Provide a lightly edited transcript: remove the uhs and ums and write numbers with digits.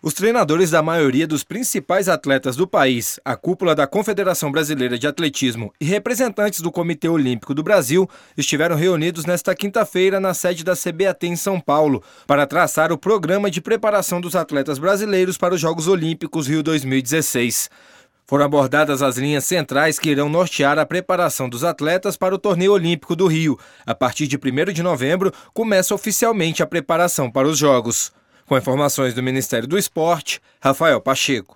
Os treinadores da maioria dos principais atletas do país, a cúpula da Confederação Brasileira de Atletismo e representantes do Comitê Olímpico do Brasil estiveram reunidos nesta quinta-feira na sede da CBAT em São Paulo para traçar o programa de preparação dos atletas brasileiros para os Jogos Olímpicos Rio 2016. Foram abordadas as linhas centrais que irão nortear a preparação dos atletas para o Torneio Olímpico do Rio. A partir de 1º de novembro, começa oficialmente a preparação para os Jogos. Com informações do Ministério do Esporte, Rafael Pacheco.